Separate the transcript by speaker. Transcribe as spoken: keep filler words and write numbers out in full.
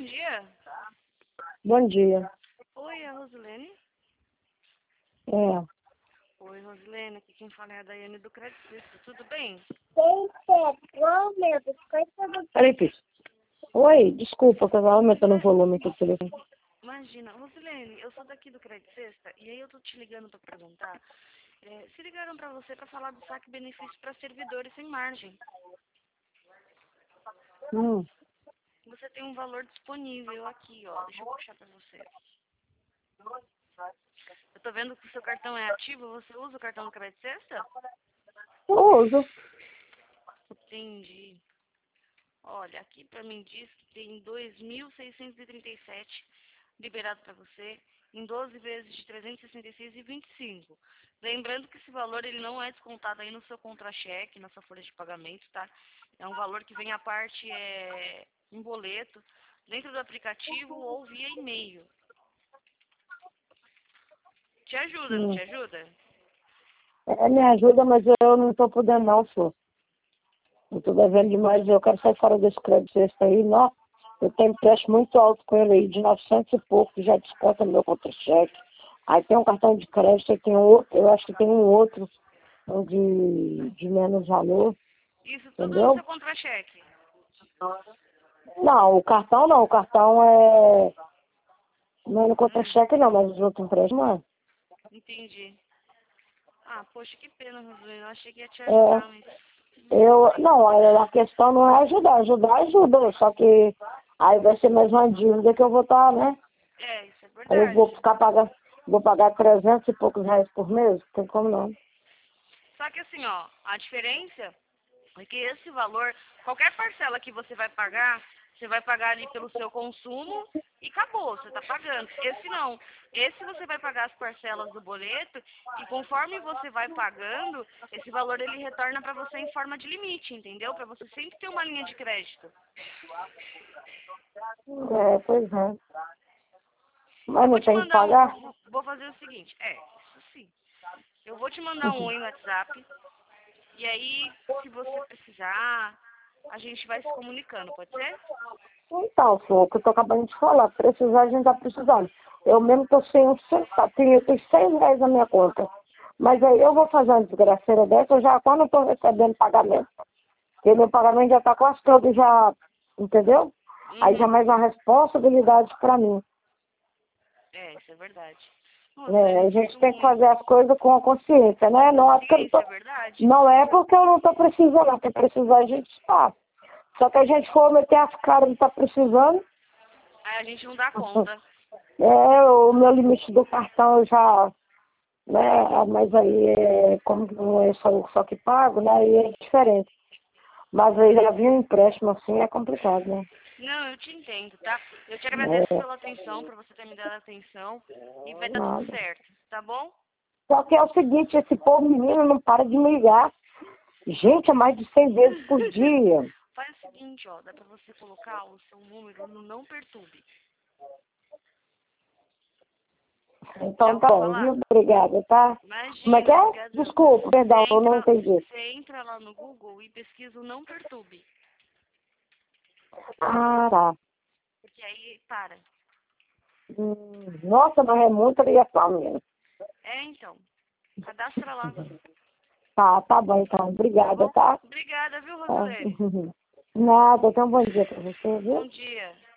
Speaker 1: dia.
Speaker 2: Bom dia.
Speaker 1: Oi, é a Rosilene?
Speaker 2: É.
Speaker 1: Oi, Rosilene, aqui quem fala é a Daiane do Credit Suisse, tudo bem?
Speaker 2: Peraí, Pix. Oi, desculpa, que eu tava aumentando o volume aqui do telefone.
Speaker 1: Imagina, Rosilene, eu sou daqui do Credit Sexta e aí eu tô te ligando pra perguntar. É, se ligaram pra você pra falar do saque benefício pra servidores sem margem.
Speaker 2: Hum.
Speaker 1: Você tem um valor disponível aqui, ó. Deixa eu puxar pra você. Eu tô vendo que o seu cartão é ativo. Você usa o cartão do Credit Sexta?
Speaker 2: Eu uso.
Speaker 1: Entendi. Olha, aqui pra mim diz que tem dois mil seiscentos e trinta e sete liberado para você em doze vezes de trezentos e sessenta e seis e vinte e cinco. Lembrando que esse valor ele não é descontado aí no seu contra-cheque, na sua folha de pagamento, tá? É um valor que vem à parte é, em boleto, dentro do aplicativo ou via e-mail. Te ajuda, não
Speaker 2: Hum.
Speaker 1: te ajuda?
Speaker 2: É, me ajuda, mas eu não tô podendo não, senhor. Eu tô devendo demais, eu quero sair fora desse crédito extra aí, não. Eu tenho empréstimo muito alto com ele aí, de novecentos e pouco, que já desconta no meu contra-cheque. Aí tem um cartão de crédito, aí tem outro, eu acho que tem um outro um de, de menos valor,
Speaker 1: Isso tudo no
Speaker 2: entendeu?
Speaker 1: seu contra-cheque.
Speaker 2: Não, o cartão não, o cartão é... Não é no contra-cheque não, mas os outros empréstimos é.
Speaker 1: Entendi. Ah, poxa, que pena, Rosilene. Eu achei que ia te
Speaker 2: É,
Speaker 1: ajudar, mas...
Speaker 2: eu, não, a a questão não é ajudar, ajudar ajuda, só que aí vai ser mais uma dívida que eu vou estar, né?
Speaker 1: É, isso é
Speaker 2: Aí eu vou
Speaker 1: verdade.
Speaker 2: ficar pagando, vou pagar trezentos e poucos reais por mês, não tem como não.
Speaker 1: Só que assim, ó, a diferença é que esse valor, qualquer parcela que você vai pagar, você vai pagar ali pelo seu consumo e acabou, você está pagando. Esse não. Esse você vai pagar as parcelas do boleto e conforme você vai pagando, esse valor ele retorna para você em forma de limite, entendeu? Para você sempre ter uma linha de crédito.
Speaker 2: É, pois é.
Speaker 1: Eu
Speaker 2: Mas
Speaker 1: vou
Speaker 2: não
Speaker 1: te
Speaker 2: tem que
Speaker 1: mandar um,
Speaker 2: pagar?
Speaker 1: vou vou fazer o seguinte, é, isso sim. Eu vou te mandar um oi no WhatsApp e aí, se você precisar, a gente vai se comunicando, pode ser?
Speaker 2: Então, senhor, o que eu tô acabando de falar, precisar a gente tá precisando. Eu mesmo tô sem um centavo, tenho, eu tenho seis reais na minha conta. Mas aí eu vou fazer uma desgraceira dessa, eu já quando eu tô recebendo pagamento. Porque meu pagamento já tá quase todo já, entendeu? Aí já é
Speaker 1: Uhum.
Speaker 2: mais uma responsabilidade pra mim.
Speaker 1: É, isso é verdade.
Speaker 2: É,
Speaker 1: Rosilene,
Speaker 2: a
Speaker 1: eu
Speaker 2: gente
Speaker 1: sinto
Speaker 2: tem que
Speaker 1: muito.
Speaker 2: fazer as coisas com a consciência,
Speaker 1: Com
Speaker 2: né? Não é porque eu não
Speaker 1: consciência,
Speaker 2: tô,
Speaker 1: é verdade?
Speaker 2: não é porque eu não tô precisando, não. Porque precisar a gente está. Só que a gente for meter as caras não tá precisando.
Speaker 1: Aí a gente não dá conta.
Speaker 2: É, o meu limite do cartão eu já, né? Mas aí, é, como não é só eu só que pago, né? Aí é diferente. Mas aí já vir um empréstimo assim é complicado, né?
Speaker 1: Não, eu te entendo, tá? Eu te agradeço
Speaker 2: É,
Speaker 1: pela atenção, por você ter me dado atenção. E vai dar tudo
Speaker 2: nada.
Speaker 1: certo, tá bom?
Speaker 2: Só que é o seguinte, esse povo menino não para de me ligar. Gente, é mais de cem vezes por dia.
Speaker 1: Faz o seguinte, ó, dá pra você colocar o seu número no não perturbe. Já
Speaker 2: Então tá
Speaker 1: ouviu
Speaker 2: bom,
Speaker 1: falar?
Speaker 2: viu? Obrigada, tá? Como é que
Speaker 1: Imagina,
Speaker 2: é?
Speaker 1: obrigadão.
Speaker 2: Desculpa,
Speaker 1: Você
Speaker 2: perdão, eu não
Speaker 1: entra,
Speaker 2: entendi.
Speaker 1: você entra lá no Google e pesquisa o não perturbe.
Speaker 2: Ah, tá.
Speaker 1: Porque aí para.
Speaker 2: Hum, nossa, mas é muita ligação mesmo.
Speaker 1: É, então. Cadastra lá,
Speaker 2: Tá, tá bom então.
Speaker 1: tá
Speaker 2: Obrigada,
Speaker 1: bom?
Speaker 2: tá?
Speaker 1: Obrigada, viu,
Speaker 2: Tá.
Speaker 1: Rosilene?
Speaker 2: Nada, então bom dia pra você,
Speaker 1: Bom
Speaker 2: viu?
Speaker 1: dia.